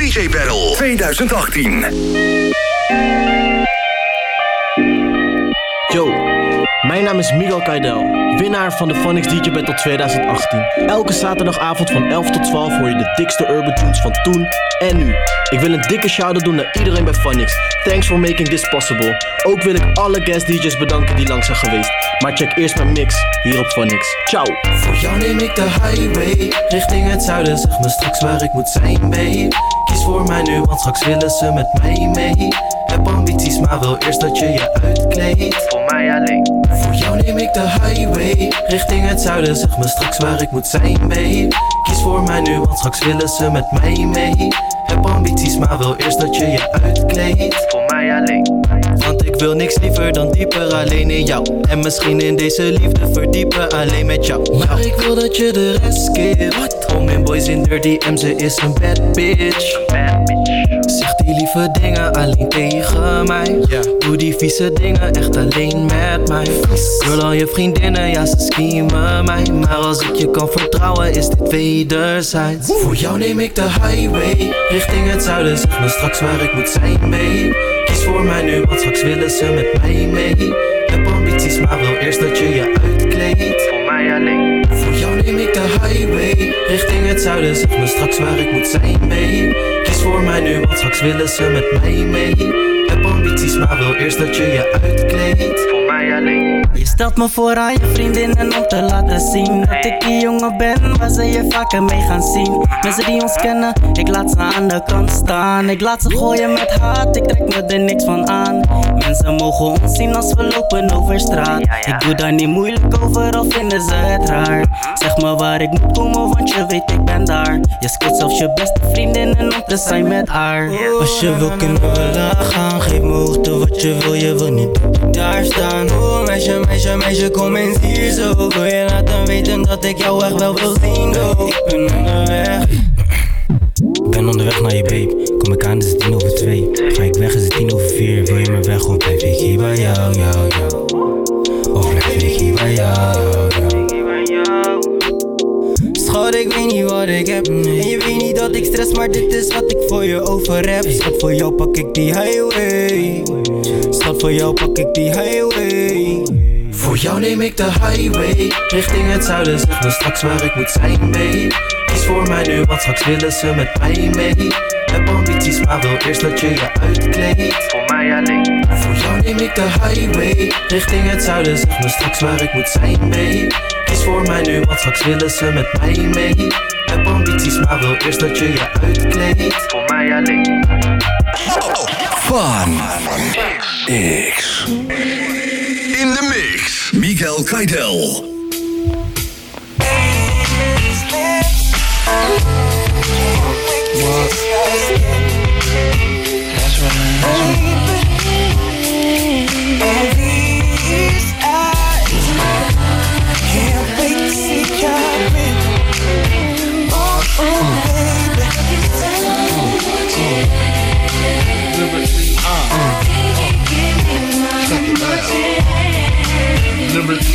DJ Battle 2018. Yo, mijn naam is Miguel Kaidel, winnaar van de Phonics DJ Battle 2018. Elke zaterdagavond van 11 tot 12 hoor je de dikste urban tunes van toen en nu. Ik wil een dikke shout-out doen naar iedereen bij Phonics. Thanks for making this possible. Ook wil ik alle guest DJ's bedanken die langs zijn geweest. Maar check eerst mijn mix hier op Phonics. Ciao. Voor jou neem ik de highway richting het zuiden. Zeg me straks waar ik moet zijn, babe. Kies voor mij nu, want straks willen ze met mij mee. Heb ambities, maar wil eerst dat je je uitkleedt. Voor mij alleen. Voor jou neem ik de highway richting het zuiden. Zeg me straks waar ik moet zijn, babe. Kies voor mij nu, want straks willen ze met mij mee. Heb ambities, maar wil eerst dat je je uitkleedt. Voor mij alleen. Want ik wil niks liever dan dieper alleen in jou. En misschien in deze liefde verdiepen alleen met jou. Maar ik wil dat je de rest skipt. Home in boys in dirty M, ze is een bad bitch. Zeg die lieve dingen alleen tegen mij. Doe die vieze dingen echt alleen met mij. Girl, al je vriendinnen, ja ze schemen mij. Maar als ik je kan vertrouwen is dit wederzijds. Voor jou neem ik de highway richting het zuiden. Zeg me straks waar ik moet zijn, babe. Kies voor mij nu, want straks willen ze met mij mee. Heb ambities, maar wil eerst dat je je uitkleedt. Voor mij alleen. Voor jou neem ik de highway richting het zuiden. Zeg me straks waar ik moet zijn, babe. Kies voor mij nu, want straks willen ze met mij mee. Heb ambities, maar wil eerst dat je je uitkleedt. Voor mij alleen. Je stelt me voor aan je vriendinnen om te laten zien dat ik die jongen ben waar ze je vaker mee gaan zien. Mensen die ons kennen, ik laat ze aan de kant staan. Ik laat ze gooien met haat, ik trek me er niks van aan. Mensen mogen ons zien als we lopen over straat. Ik doe daar niet moeilijk over, al vinden ze het raar. Zeg me waar ik moet komen, want je weet ik ben daar. Je scoort zelfs je beste vriendinnen om te zijn met haar. Als je wil kunnen we laag gaan. Geef me hoogte wat je wil niet daar staan. Oh meisje, kom eens hier zo. Wil je laten weten dat ik jou echt wel wil zien, oh. Ik ben onderweg. Ik ben onderweg naar je babe. Kom ik aan is het 1:02. Ga ik weg is het 4:10. Wil je me weg of blijf ik hier bij jou. Of blijf ik hier bij jou. Schat, ik weet niet wat ik heb. En je weet niet dat ik stress, maar dit is wat ik voor je over heb. Schat, voor jou pak ik die highway. Schat, voor jou pak ik die highway. Voor jou neem ik de highway richting het zuiden. Zeg me straks waar ik moet zijn, babe. Kies voor mij nu, want straks willen ze met mij mee. Heb ambities, maar wil eerst dat je je uitkleedt. Voor mij alleen. Voor jou neem ik de highway richting het zuiden. Zeg me straks waar ik moet zijn, babe. Kies voor mij nu, want straks willen ze met mij mee. Heb ambities, maar wil eerst dat je je uitkleedt. Voor mij alleen. Fun X. In de mix, Miguel Kaidel. Number 3,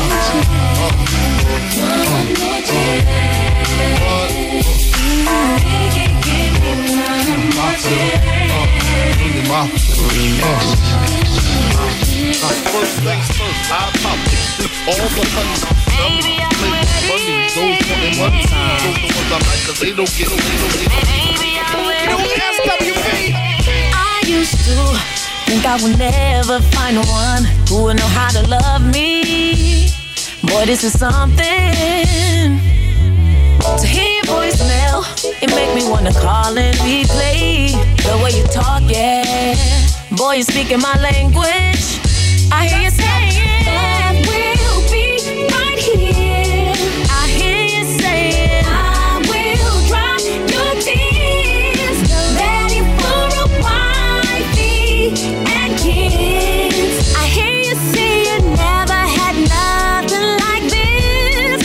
First things first, I pop all the honey. Baby, I'm ready. Those fucking money. Those the ones I like, 'cause they don't get. Baby, I'm ready. I used to think I would never find one who would know how to love me. Boy, this is something. To hear your voicemail, it make me wanna call and replay the way you talk, yeah. Boy, you speaking my language. I hear you saying I will be right here. I hear you saying I will dry your tears. Ready for a wifey and kids. I hear you say you never had nothing like this.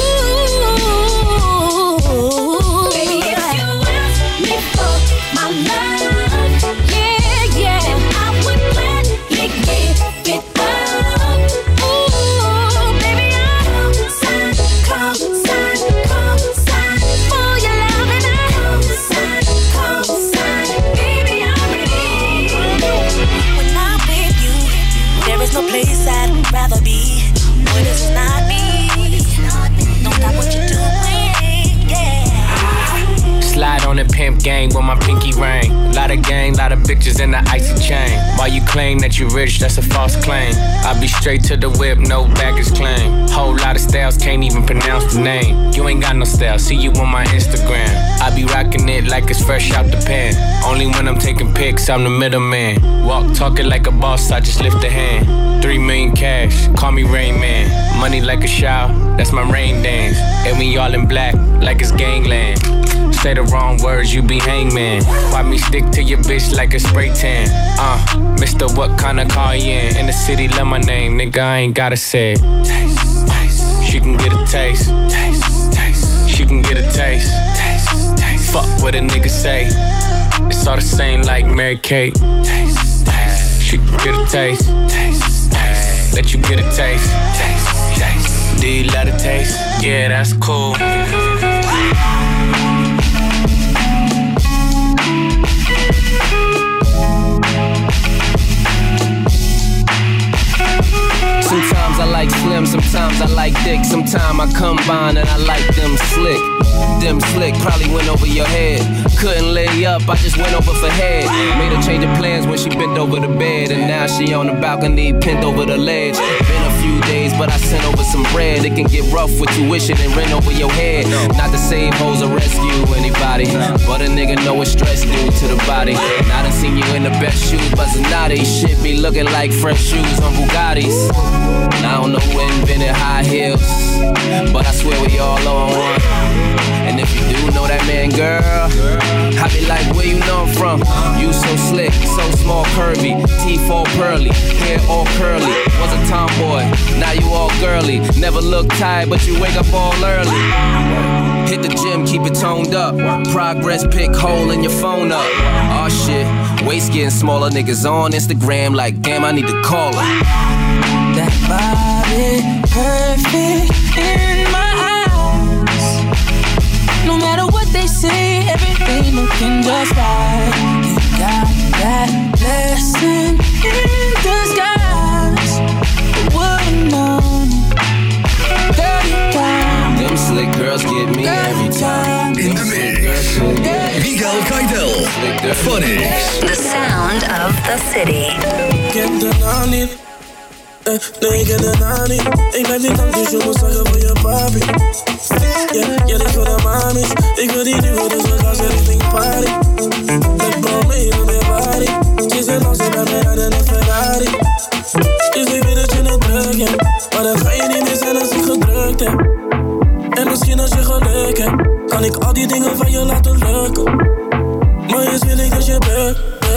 Ooh, baby, if you ask me for my love, yeah, then I would gladly give it up. gang with my pinky ring. Lot of gang, lot of bitches in the icy chain. While you claim that you rich, that's a false claim. I be straight to the whip, no baggage claim. Whole lot of styles, can't even pronounce the name. You ain't got no style, see you on my Instagram. I be rocking it like it's fresh out the pen. Only when I'm taking pics, I'm the middleman. Walk talking like a boss, I just lift a hand. 3 million cash, call me Rain Man. Money like a shower, that's my rain dance. And we all in black, like it's gangland. Say the wrong words, you be hangman. Why me stick to your bitch like a spray tan? Mister, what kind of car you in the city, love my name, nigga, I ain't gotta say it. Taste, taste. She can get a taste. Taste, taste. She can get a taste. Taste, taste. Fuck what a nigga say. It's all the same like Mary Kate. Taste, taste. She can get a taste. Taste, taste. Let you get a taste. Taste, taste. Do you love the taste? Yeah, that's cool. Sometimes I like slim, sometimes I like thick. Sometimes I combine and I like them slick. Them slick probably went over your head. Couldn't lay up, I just went over for head. Made her change of plans when she bent over the bed. And now she on the balcony, pinned over the ledge. Been a few days, but I sent over some bread. It can get rough with tuition and rent over your head. Not to save hoes or rescue anybody, but a nigga know what stress do to the body. And I done seen you in the best shoes, but Zanati shit be looking like fresh shoes on Bugattis. And I don't know who invented high heels, but I swear we all on one. And if you do know that man, girl, I be like, where you know I'm from? You so slick, so small, curvy, teeth all pearly, hair all curly. Was a tomboy, now you all girly. Never look tired, but you wake up all early. Hit the gym, keep it toned up. Progress pic, hole in your phone up. Aw shit, waist getting smaller. Niggas on Instagram like, damn, I need to call her. That body perfect in my eyes. No matter what they say, everything looking just right. You got that blessing in disguise. What known? Girl, you got them slick girls get me every time. In the mix, Miguel Kaidel, Phonics. The sound of the city. Get the money. Nee, ik ken de naam niet. Ik blijf niet lang, dus je moet zeggen voor je papi. Ja, dit voor de mamies. Ik wil die duwen, dus we gaan ze richting party. Met bro mee in mijn body. Ze zijn langs en bij mij rijden een Ferrari. Dus ik weet dat je het druk hebt, maar dan ga je niet meer zijn als ik gedrukt heb. En misschien als je geluk hebt, kan ik al die dingen van je laten lukken. Maar eerst wil ik dat je buk.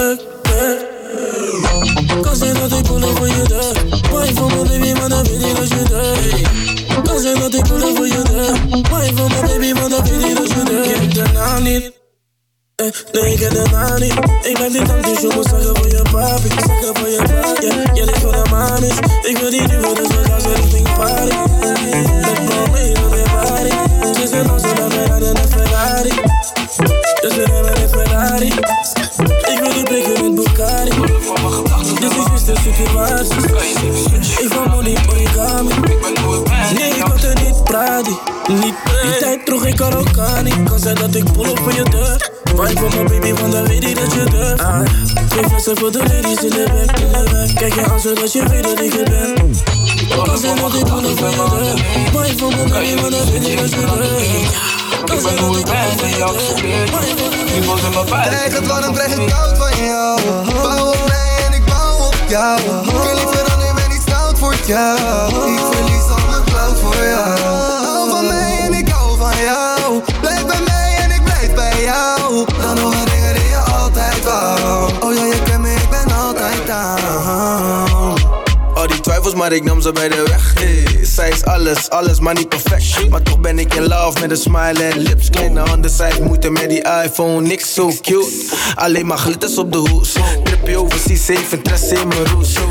Kan zijn dat ik pullen voor je deur. Maar ik voel me baby, maar dan weet ik dat je deur. Kan zijn dat ik pullen voor je deur. Maar ik voel me baby, maar dan weet ik dat je deur. Ik ken de naam niet. Nee, ik ken de naam niet. Ik blijf niet lang, dus je moet zeggen voor je papi. Zeggen voor je papi. Ja, dit voor de mamies. Ik wil die duwen, dus we gaan ze richting party. Met bro mee in mijn body. Ze zijn langs en bij mij rijden een Ferrari. Dus we rijden een Ferrari. Ik wil die prikken met Bugatti. Dit is de situatie. Ik van money, origami. Nee, ik had er niet praten. Die tijd droeg ik er ook aan. Ik kan zijn dat ik pull op voor je deur. Maar ik van mijn baby, want dan weet ik dat je durft. Twee flessen voor de ladies in de back. Kijk je aan zodat je weet dat ik het ben. Kan zijn dat ik pull op voor je deur. Maar ik van mijn baby, want dan weet ik dat je durft. Ik ben nooit bij en jou geprobeerd. Nu wordt in mijn buik. Krijg het warm, krijg ik koud van jou. Bouw op mij en ik bouw op jou. Kun liever dan nu ben ik stout voor jou. Ik verlies al mijn cloud voor jou. Hou van mij en ik hou van jou. Blijf bij mij en ik blijf bij jou. Dan nog een dingen die je altijd wou. Oh ja, je kent me, ik ben altijd down. Al die twijfels, maar ik nam ze bij de weg. Hey, zij is alles, maar niet perfect. Maar toch ben ik in love met een smile en lips. Kleine handen, zij heeft moeite met die iPhone. Niks zo cute, alleen maar glitters op de hoes. Tripje overseas, safe interesse in mijn roes.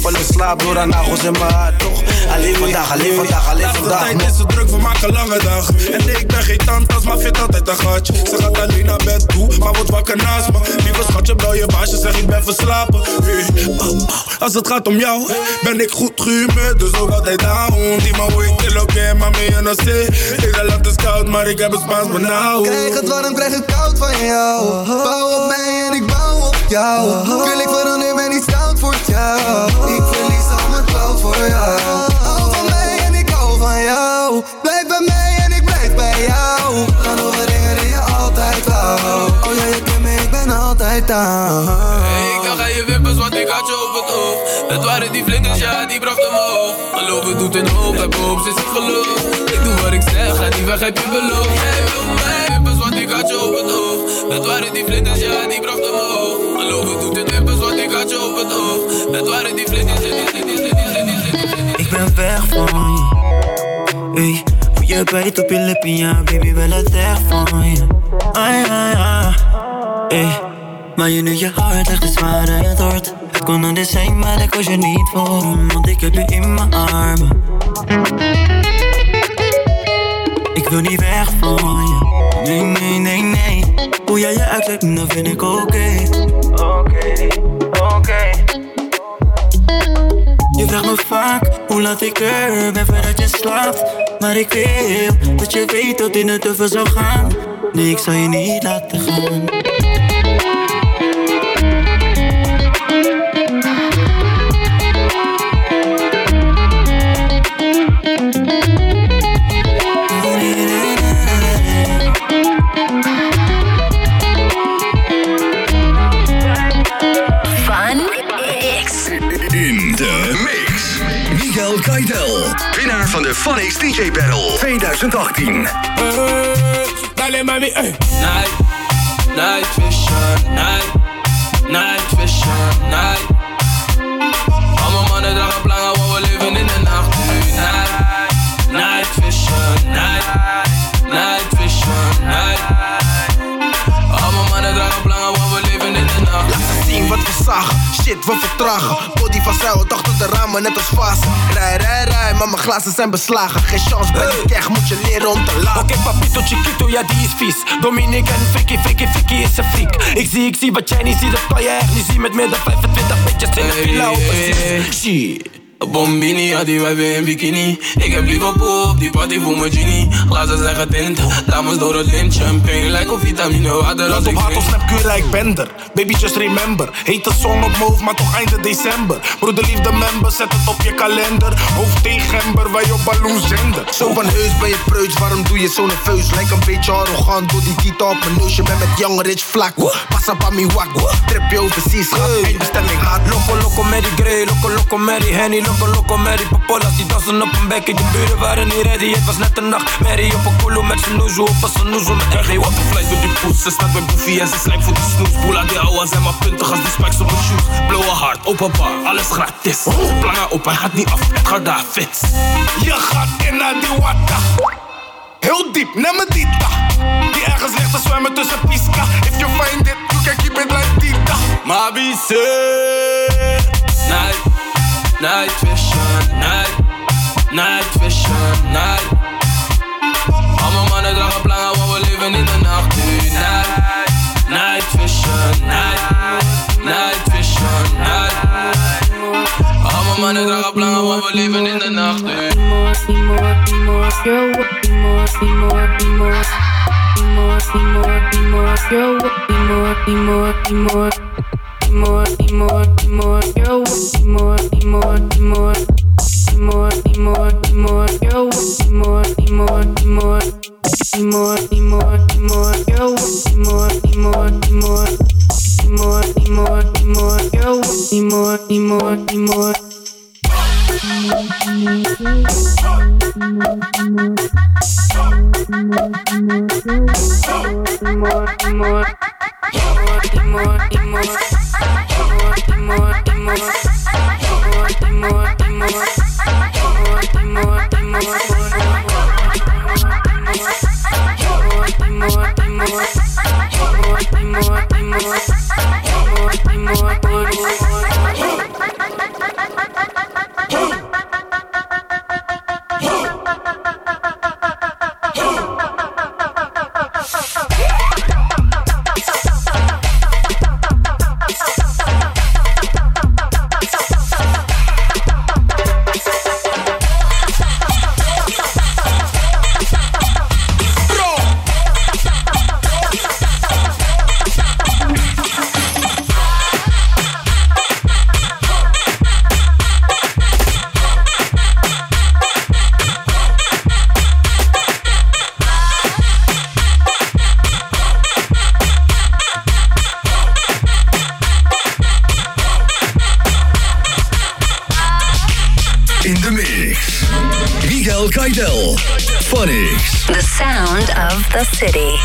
simpel in slaap door haar nagels in mijn haar, toch? Alleen vandaag, alleen vandaag, alleen vandaag. De tijd is zo druk, we maken lange dagen. En nee, ik ben geen tantas, maar vind altijd een gatje. Ze gaat alleen naar bed toe, maar wordt wakker naast me. Lieve schatje, bel je baasje, zeg ik ben verslapen. Als het gaat om jou, ben ik goed gehumeurd, dus ook altijd down. Die man hoe ik til ook in, maar mee en zee. Ik land is koud, maar ik heb het Spaans benauwd. Krijg het warm, krijg het koud van jou. Bouw op mij en ik bouw op jou. Wil ik verander, ben niet stout voor jou. Ik verlies al mijn cloud voor jou. Hou van mij en ik hou van jou. Blijf bij mij en ik blijf bij jou. Gaan over dingen die je altijd wou. Oh ja, je kent me, ik ben altijd down. Hey, ik kan je wippers, want ik had je op het oog. Het waren die vlinders, ja, die brachten me hoog. Geloven doet een hoop, heb hoop, ze is het geloof. Ik doe wat ik zeg, ga niet weg, heb je beloofd. Jij wil mij wippers, want ik had je op het oog. Het waren die vlinders, ja, die brachten me hoog. Geloven doet een wippers, want ik had je op het oog. Het waren die vlinders, ik ben weg van je. Hey, hoe je bijt op je lippen, ja, baby, wel het echt van je. Ai, ai, ai. Hey, maar je nu je hart echt is waar het hoort. Het kon anders zijn, maar ik koos je niet voor. Want ik heb je in mijn armen. Ik wil niet weg van je. Nee, nee, nee, nee. Hoe jij je uitlegt, dat vind ik oké. Oké. Je vraagt me vaak, hoe laat ik er ben voordat je slaapt. Maar ik wil dat je weet dat dit het over zou gaan. Nee, ik zal je niet laten gaan. Miguel Kaidel, winnaar van de Funix DJ Battle 2018. Dale mami, night, night vision, night vision, night. Allemaal mannen dragen plangen, want we leven in de nacht nu. Night vision, night vision, night. Allemaal mannen dragen plangen, want we leven in de nacht. Laat zien wat we zagen, shit we vertragen. Body van zuil, achter de ramen net als vazen. Rij, maar mijn glazen zijn beslagen. Geen chance, ben ik echt, moet je leren om te lachen. Oké, papito, chiquito, ja die is vies. Dominique en Vicky is een freak. Ik zie wat jij niet ziet, dat kan je echt niet zien. Met meer dan 25 bitches in de villa op een shit. Bombini, ja die wijven in bikini. Ik heb liever op die party voor mijn genie. Glazen zijn getint, dames door het lint. Champagne lijkt op vitamine water als ik op hart of snap Q like Bender. Baby just remember. Heet song op mijn hoofd, maar toch einde december. Broederliefde member, zet het op je kalender. Hoofd tegen gember, wij op balloon zender. Zo van heus ben je preuts, waarom doe je zo nerveus? Lijkt een beetje arrogant, door die titel op mijn neus. Je bent met young rich vlak, pas op aan mijn wak. Trip je overseas, schat, eindbestemming haat. Loco met die grey, loco met die henny. Loco met die papolas, die dansen op een bekken. De buren waren niet ready, het was net een nachtmerrie. Op een koelo met zijn noezel, op een noezel met RG. Wat een fluit door die poes, ze staat bij Boefie en ze slijkt voor die snoes. Boela die ouwe zijn maar puntig als die spikes op mijn shoes. Blauwe hart, open bar, alles gratis. Plangen op, hij gaat niet af, het gaat daar fits. Je gaat in naar die water. Heel diep, neem me dita. Die ergens ligt te zwemmen tussen pisca. If you find it, you can keep it like dita. Mabi say night vision, night vision, night. Allemaal mannen dragen plangen, want we leven in de nacht nu. Night vision, night vision, night. Allemaal mannen dragen plangen, want we leven in de nacht nu. In the mix. Miguel Kaidel. Phonics. The sound of the city.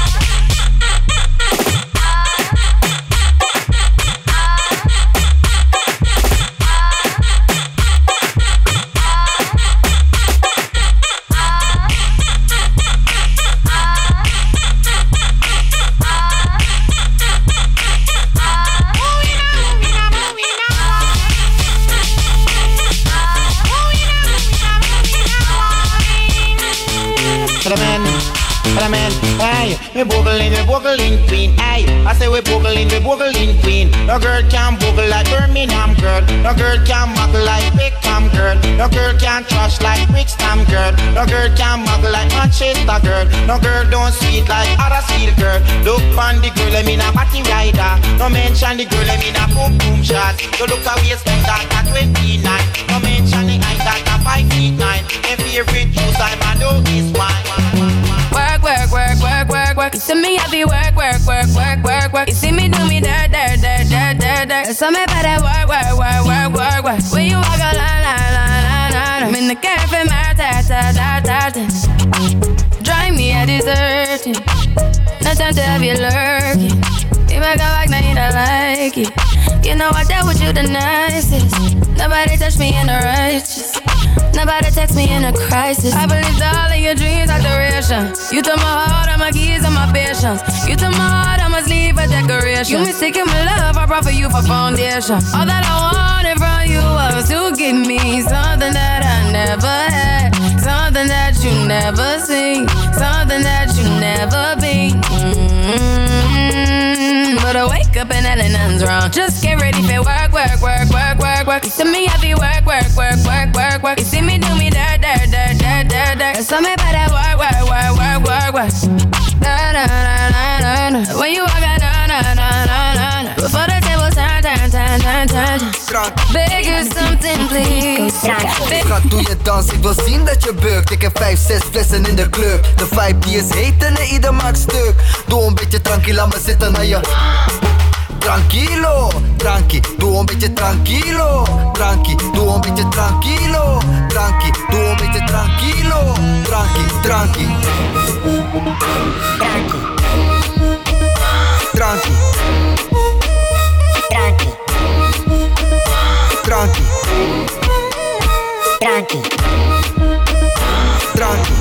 Hey, we boogling queen. Hey, I say we boogling queen. No girl can boogle like Birmingham girl. No girl can muggle like Beckham girl. No girl can trash like Brixton girl. No girl can muggle like Manchester girl. No girl don't sweet like Huddersfield girl. Look on the girl, I mean a party rider. No mention the girl, I mean a boom boom shot. So look how we spend that at 29. No mention the height that at 5'9". My favorite juice I know is wine. Work, work, work, work, work, work. You see me heavy work, work, work, work, work, work. You see me do me dirt, dirt, dirt, dirt, dirt, dirt. So me better work, work, work, work, work, work. When you walk a line, line, line, line, line. I'm in the cafe, my tartan. Drive me a deserting. No time to have you lurking. You make a like, now you don't like it. You know I dealt with you the nicest. Nobody touched me in the righteous. Nobody text me in a crisis. I believed all of your dreams are duration. You took my heart, all my keys, and my patience. You took my heart, I must leave a decoration. You mistaken my love, I brought for you for foundation. All that I wanted from you was to give me something that I never had, something that you never seen, something that you never been. But I wake up and nothing's wrong. Just get ready for work, work, work, work, work, work. You see me heavy work, work, work, work, work, work. You see me do me dirt, dirt, dirt, dirt, dirt, dirt. So me better work, work, work, work, work, work. Na na na na na na. When you walk out, na na na na na na. Before the table turn, turn, turn, turn, turn. Beg you something, please. Schat, doe je dans, ik wil zien dat je beukt. Ik heb 5, 6 flessen in de club. De vibe die is heet en ieder maakt stuk. Doe een beetje tranquil, laat me zitten naar je. Tranquilo, tranqui, doe een beetje tranquilo. Tranqui, doe een beetje tranquilo. Tranqui, doe een beetje tranquilo. Tranqui, tranqui. Tranqui. Tranqui. Tranqui. Tranqui. Tranqui.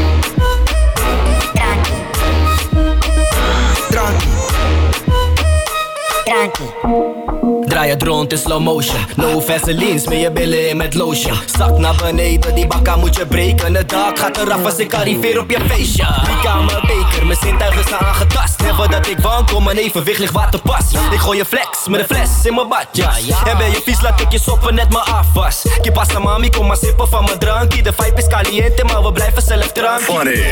Tranqui. Tranqui. Draai het rond in slow motion. No vaseline, smeer je billen in met lotion. Zak naar beneden, die bakka moet je breken. Het dak gaat eraf als ik arriveer op je feestje. Ik aan mijn beker, mijn zintuigen staan aangetast. Never dat ik wankel, mijn evenwicht ligt wat te pas. Ik gooi je flex met een fles in mijn badjas. En ben je vies, laat ik je soppen net mijn afwas. Que pasa mami, kom maar sippen van mijn drankje. De vibe is caliente, maar we blijven zelf drankje.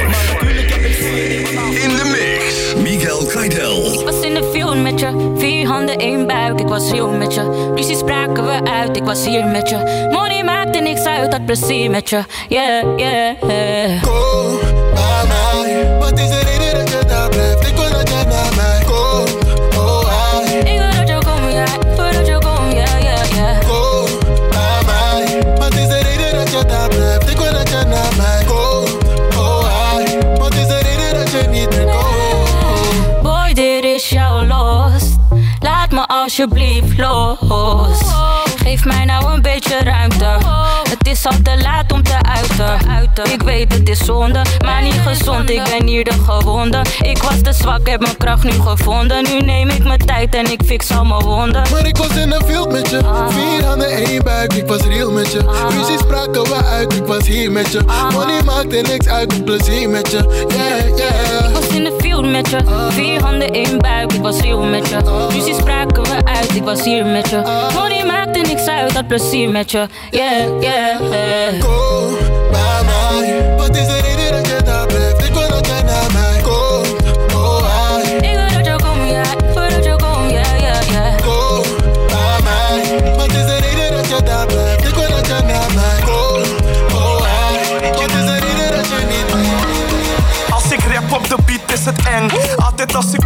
In the mix, Miguel Kaidel. Ik was in de field met je, 4 handen, 1 buik, ik was heel met je. Ruzie spraken we uit, ik was hier met je. Money maakte niks uit, had plezier met je. Yeah, yeah. Kom naar mij, wat is de reden dat je daar blijft? Ik wil dat je naar mij komt, oh hij. Ik wil dat je komt, ja, ik wil dat je komt, ja, ja, ja. Kom naar mij, wat is de reden dat je daar blijft? Ik wil dat je naar mij komt, oh hij. Wat is de reden dat je niet meer komt? Boy, dit is jouw los. Laat me alsjeblieft los. Geef mij nou een beetje ruimte. Het is al te laat om te uiten. Ik weet het is zonde, maar niet gezond. Ik ben hier de gewonde. Ik was te zwak, heb mijn kracht nu gevonden. Nu neem ik mijn tijd en ik fix al mijn wonden. Maar ik was in de field met je. 4 handen, 1 buik, ik was real met je. Ruzie spraken we uit, ik was hier met je. Money maakte niks uit, ik plezier met je. Yeah, yeah. Ik was in de field met je. 4 handen, 1 buik, ik was real met je. Ruzie spraken we uit, ik was hier met je. Money maakte niks uit, had plezier met je. Yeah, yeah. Kom bij mij, wat is de reden dat je daar blijft? Ik wil dat jij naar mij komt, oh hij. Ik wil dat je komt, ja, ik wil dat je komt, ja, ja, ja. Kom bij mij, wat is de reden dat je daar blijft? Ik wil dat jij naar mij komt, oh hij. Wat is de reden dat je niet meer? Als ik rap op de beat is het eng. Altijd als ik kom met mijn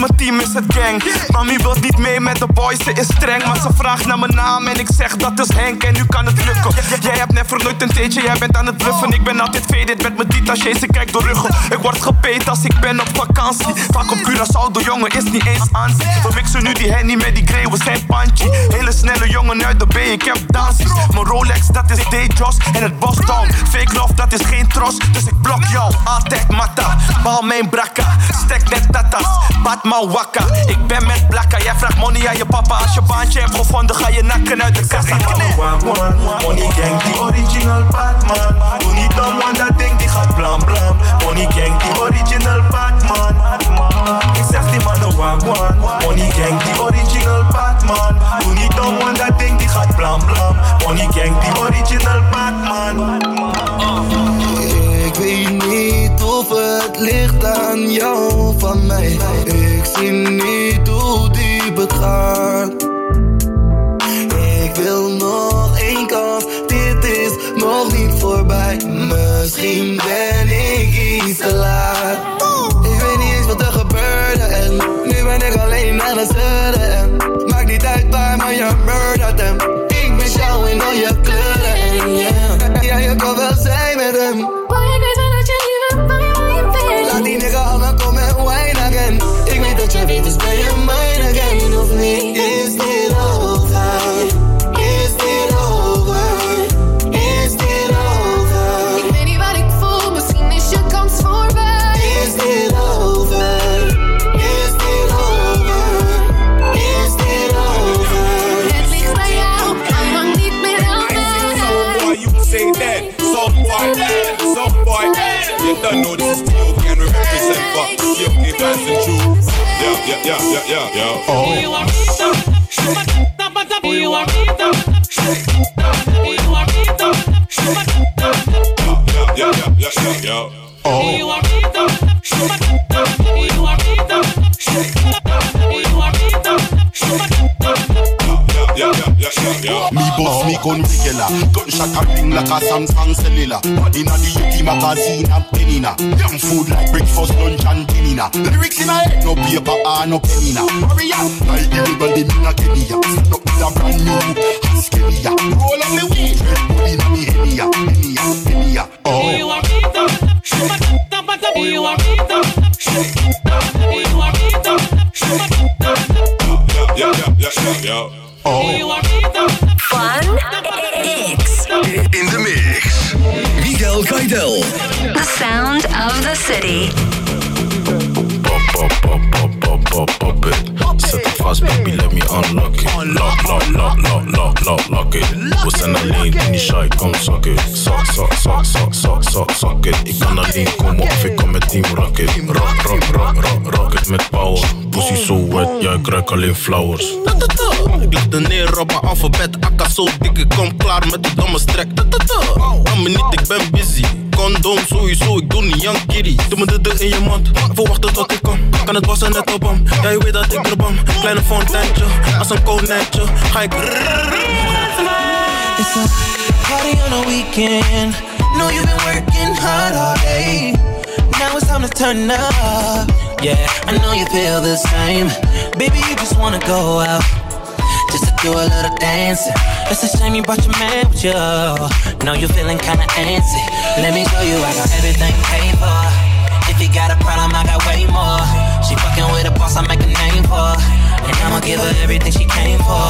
mijn team is het gang. Mami wilt niet mee met de boys, ze is streng. Maar ze vraagt naar mijn naam en ik zeg dat is Henk. En nu kan het lukken. Jij hebt never nooit een theetje, jij bent aan het bluffen. Ik ben altijd faded met mijn detaches, ik kijk door ruggen. Ik word gepaid als ik ben op vakantie. Vaak op Curaçao, de jongen is niet eens aan. We mixen nu die Henny met die Grey, we zijn Panchi. Hele snelle jongen uit de B, ik heb dansies. Mijn Rolex, dat is Day-Joss en het Boss Down. Fake love, dat is geen trots, dus ik blok jou. Altijd matta, bal mijn brakka. Stek net tatas, bad maar wakka. Ik ben met blakka, jij vraagt money aan je papa. Als je baantje hebt gevonden, ga je nakken uit de kassa. Money gang, die original Batman. Doe niet dom, want dat ding die gaat blam blam. Money gang, die original Batman. Ik zeg die mannen wagwan. Money gang, die original Batman. Doe niet dom, want dat ding die gaat blam blam. Money gang, die original Batman. Ik weet niet of het ligt aan jou van mij. Ik zie niet hoe diep het gaat. Ik wil nog één kans, dit is nog niet voorbij. Misschien ben ik iets te laat. Ik weet niet eens wat er gebeurde en nu ben ik alleen aan het zeuren. En maakt niet uit waar, maar je murdert hem. Ik mis jou in al je kleuren en ja, je kan wel zijn met hem. Boy, ik weet wel dat je liever bij mij bent. Laat die nigga hangen, kom en wine again. Ik weet dat je weet, dus ben je mine again. Of niet, is dit over? Is dit over? Is dit over? Ik weet niet wat ik voel, misschien is je kans voorbij. Is dit over? Is dit over? Is dit over? Het ligt bij jou, maar lang niet meer aan mij. Some boy, you say that. Some boy, you don't know this is still can we represent for Silky Vans and Jules. Yeah. Oh. Me boss me gun regular. Gunshot a ring like a Samsung cellular. Inna the Yuki magazine and penina. Damn food like breakfast, lunch and dinner. Lyrics in a head, no paper or no penina. Warrior, like everybody in a Kenya. Set up with a brand new Haskelia. Roll up the weed, Red Bull inna me Henia. Oh. Yeah. Fun X. In the mix. Miguel Kaidel. The sound of the city. Pop it. Set it fast, baby, let me unlock it. Lock it. We zijn alleen in die shy, kom sok it. Sok it. Ik kan alleen komen of ik kom met Team Rocket. Rock it met power. Pussy so wet, ja ik ruik alleen flowers. Ik leg de neer op mijn alfabet. Akka zo dik, ik kom klaar met de domme strek. Kan me niet, ik ben busy. Condoom sowieso, ik doe niet Young Kitty. Doe me de in je mond, verwachten tot ik kom. Kan het wassen net op hem, ja je weet dat ik er bam. Kleine fonteintje, als een konijntje. Ga ik It's a party on a weekend. Know you've been working hard all day. Now it's time to turn up. Yeah, I know you feel the same. Baby, you just wanna go out, just to do a little dancing. It's a shame you brought your man with you. Know you're feeling kinda antsy. Let me show you I got everything paid for. If you got a problem, I got way more. She fucking with a boss, I make a name for. And I'ma give her everything she came for.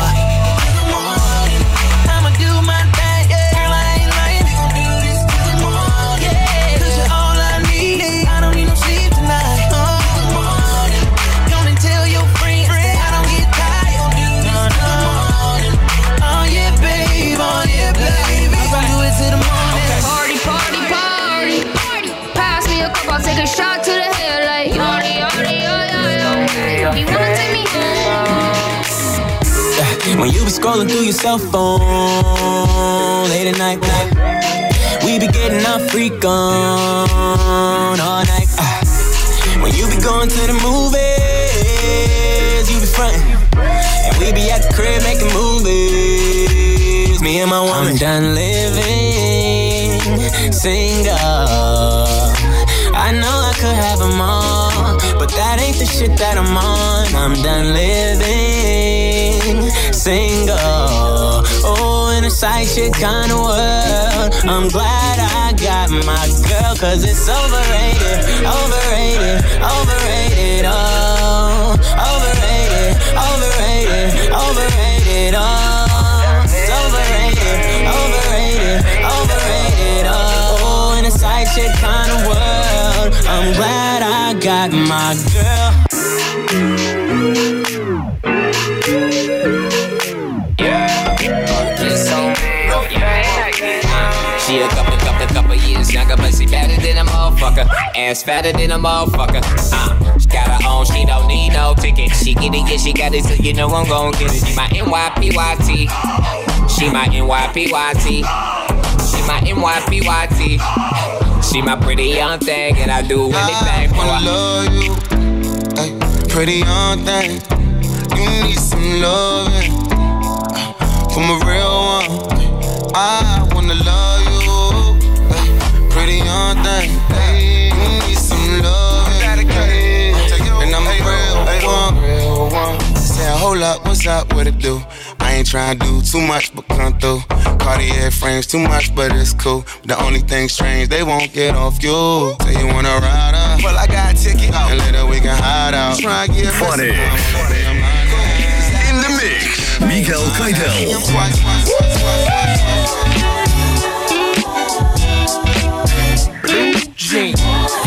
I'ma do my thing, yeah. Girl, I ain't lying. We gon' do this till the morning, yeah. 'Cause you're all I need. I don't need no sleep tonight. Come and tell your friends that I don't get tired. Oh yeah, babe, I'm gon' do it till the morning. Party. Pass me a cup, I'll take a shot to the head like yardie. You wanna take me home? When you be scrolling through your cell phone late at night, we be getting our freak on all night. When you be going to the movies, you be frontin', and we be at the crib making movies. Me and my woman, I'm done living single. I know I could have them all, but but that ain't the shit that I'm on. I'm done living single. Oh, in a side chick kind of world. I'm glad I got my girl, cause it's overrated, overrated, overrated, oh. Overrated, overrated, overrated, oh. It's overrated, overrated, overrated, oh. In a side chick kind of world, I'm glad I got my girl. She a couple years younger, but she better than a motherfucker. Ass fatter than a motherfucker. She got her own, she don't need no ticket. She get it, yeah, she got it, so you know I'm gon' get it. She my NYPYT. She my NYPYT. She my NYPYT. She my pretty young thing, and I do anything for her. I love you, ay, pretty young thing. You need some loving from a real one. I wanna love you, ay, pretty young thing. Ay, you need some loving, ay, and I'm a real one. Say, hold up, what's up, what it do? I ain't tryna do too much, but come through. Cartier frames too much, but it's cool. The only thing strange, they won't get off you. Say you wanna ride up, well I got a ticket, and later we can hide out. Try to get funny. In the mix, Miguel Kaidel. Blue Jeans.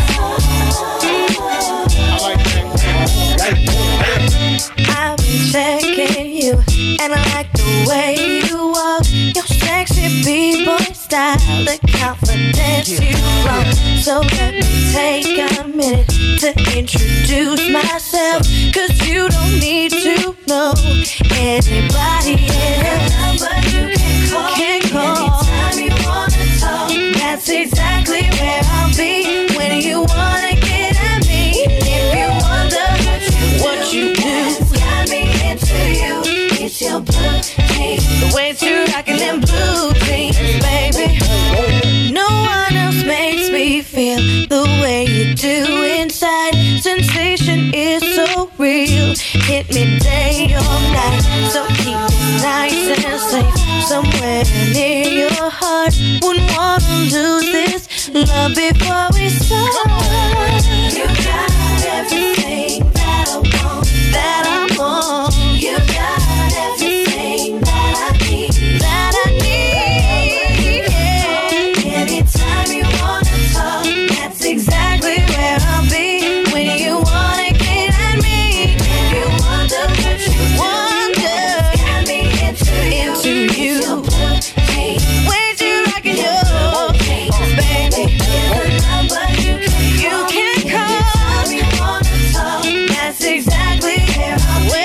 I've been checking you, and I like the way you walk. Your sexy b-boy style, the confidence you brought. So let me take a minute to introduce myself, cause you don't need to know anybody else. But you can call anytime you wanna talk. That's exactly where I'll be when you wanna get at me. If you wonder what you do, got me into you. It's your blue jeans, the way to rockin' them blue jeans, baby. No one else makes me feel the way you do inside. Sensation is so real, hit me day or night. So keep it nice and safe, somewhere near your heart. Wouldn't wanna lose this love before we start. You got everything that I want, that I want. You got everything that I need, that I need. Yeah. Anytime you wanna talk, that's exactly where I'll be when you wanna get at me. If you wonder what you wonder, got me into you. Way too rockin' your baby. The number you can call. Anytime you wanna talk, that's exactly where I'll be.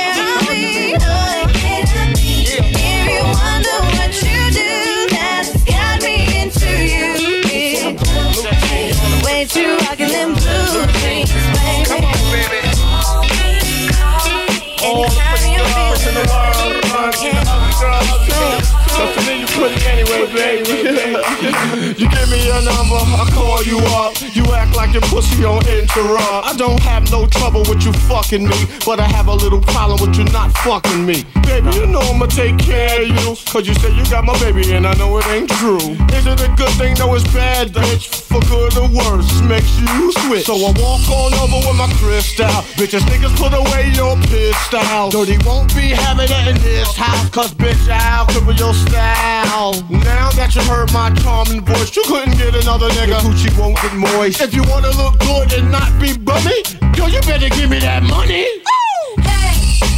If you wonder what you do, that's got me into you. Way too rockin' them blue jeans, baby. Come on, baby. Anytime you feel the so to me you put it anyway, baby. You give me your number, I call you up. You act like your pussy on interrupt. I don't have no trouble with you fucking me, but I have a little problem with you not fucking me. Baby, you know I'ma take care of you, cause you say you got my baby and I know it ain't true. Is it a good thing? No, it's bad, bitch. For good or worse, makes you switch. So I walk on over with my crystal. Bitches, niggas, put away your pistol. Dirty won't be having it in this house, cause bitch, I'll cripple your style. Now that you heard my charming voice, you couldn't get another nigga. Coochie won't get moist. If you wanna look good and not be bummy, yo, you better give me that money. Hey,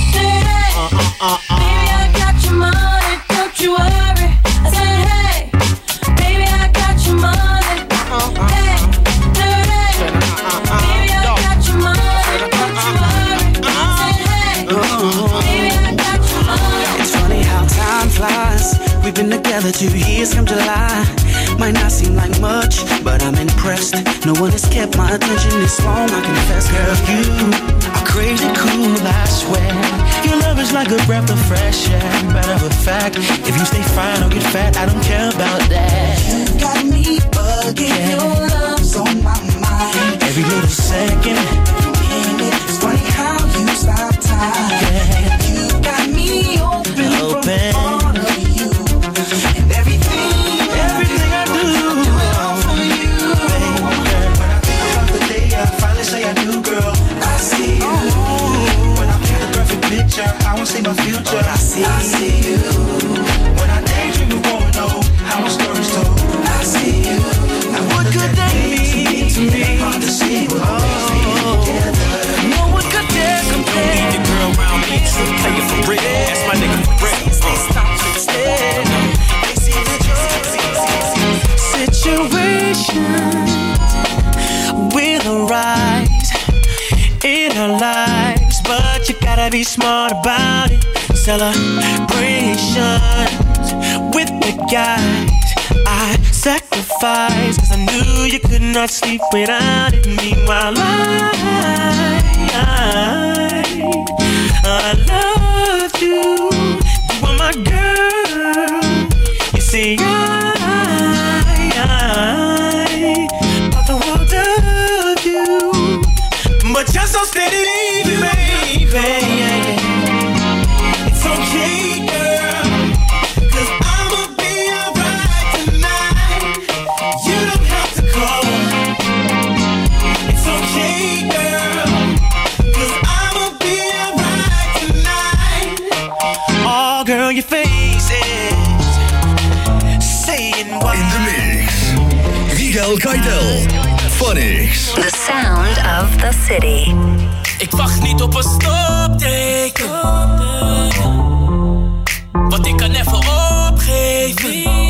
baby, I got your money, don't you worry. I said, hey, baby, I got your money. Hey, baby, I got your money, don't you worry. I said, hey, baby, I got your money. It's funny how time flies. We've been together 2 years from July. Might not seem like much, but I'm impressed. No one has kept my attention this long, I confess. Girl, you are crazy cool, I swear. Your love is like a breath of fresh air. Matter of fact, if you stay fine or get fat, I don't care about that. You got me bugging, your love's on my mind. Every little second, every minute will arise in our lives, but you gotta be smart about it. Celebrations with the guys I sacrificed, 'cause I knew you could not sleep without it. Meanwhile, I love you. You are my girl. You see, I thought the world of you, but you're so steady, baby. It's okay, girl, 'cause I'ma be alright tonight. You don't have to call. It's okay, girl, 'cause I'ma be alright tonight. Oh, girl, your face is saying what? In the mix, Miguel Kaidel, Phonix. The sound of the city. Ik wacht niet op een stopteken, want ik kan even opgeven.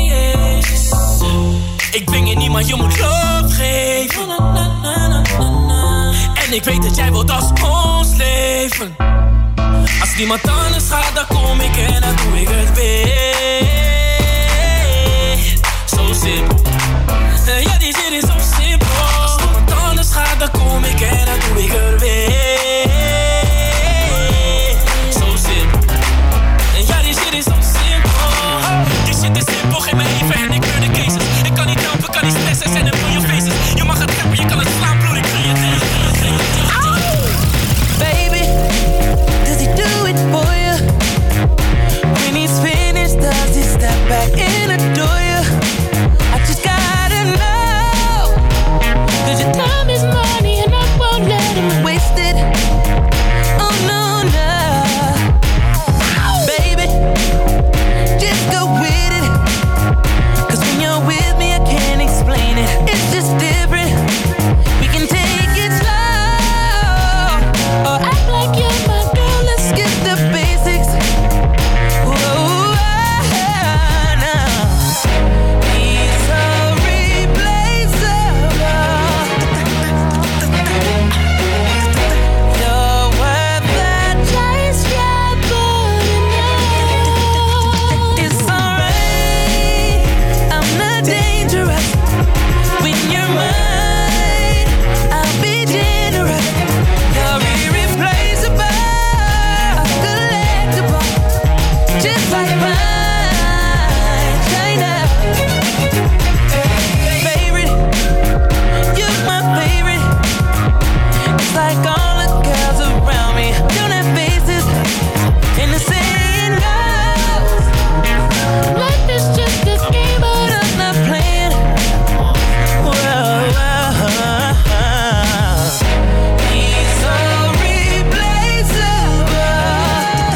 Ik dwing je niet, maar je moet lof geven. En ik weet dat jij wilt als ons leven. Als niemand anders gaat, dan kom ik en dan doe ik het weer. Zo simpel. Ja, die zin is zo simpel. Als niemand anders gaat, dan kom ik en dan doe ik er weer. Zo simpel. Ja, die zin is zo simpel. Die shit is simpel, geef me even en ik keur de cases. Ik kan niet helpen, kan niet stressen, zijn er miljoen faces. Je mag het rappen, je kan het slaan, bloed, ik gun je tegen. Baby, does he do it for you? When he's finished, does he step back and adore you? I just gotta know, 'cause your time is money and I won't let him waste it. Oh no, no. Baby, just go with it, 'cause when you're with me I can't explain it. It's just different. We can take it slow, or act like you're my girl. Let's get the basics. Whoa, no. He's so replaceable. You're worth the chase, yeah, but enough. It's alright, I'm not dangerous. When you're mine, I'll be generous. You're irreplaceable, collectible, just like mine, China. Favorite, you're my favorite. It's like all the girls around me don't have faces, and the saying goes, life is just this game, but I'm not playing. Whoa, he's so replaceable.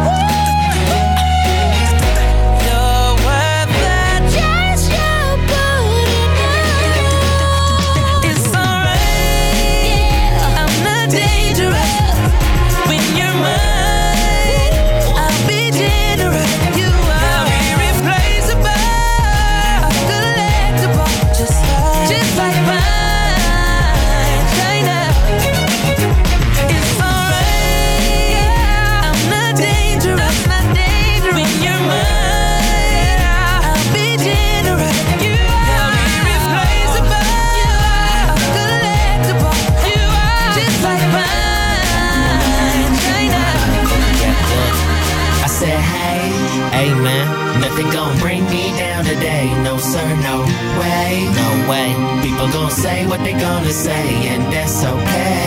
You're worth the chance you put enough. It's alright, I'm not dangerous. When you're mine, I'll be generous. You are irreplaceable, collectible, just like mine, China. It's alright, I'm not dangerous. When you're mine, I'll be generous. You are irreplaceable, collectible, just like mine, China. I said, hey man, nothing gon' bring me down today. No sir, no way, no way. People gon' say what they gonna say, and that's okay.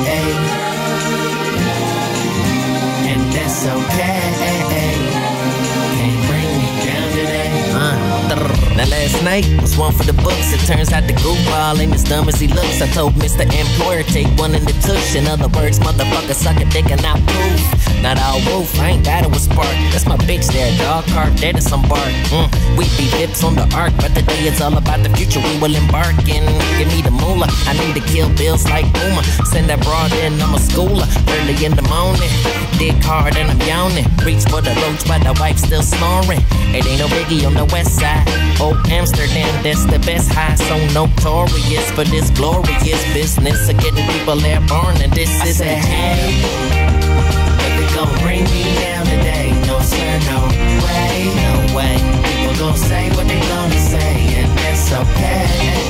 And that's okay. Can't bring me down today. Now last night was one for the books. It turns out the goofball ain't as dumb as he looks. I told Mr. Employer, take one in the tush. In other words, motherfucker, suck a dick and not proof. Not all woof, I ain't got it with spark. That's my bitch there, dog, carved dead in some bark. We be dips on the arc, but the day it's all about the future we will embark in. Give me the moolah, I need to kill bills like Uma. Send that broad in, I'm a schooler. Early in the morning, dick hard and I'm yawning. Reach for the roach, but the wife still snoring. It ain't no biggie on the west side. old Amsterdam, that's the best high. So notorious for this glorious business of getting people airborne, and this is a hey. But they gon' bring me down today. No sir, no way, no way. People gon' say what they gonna say, and that's okay.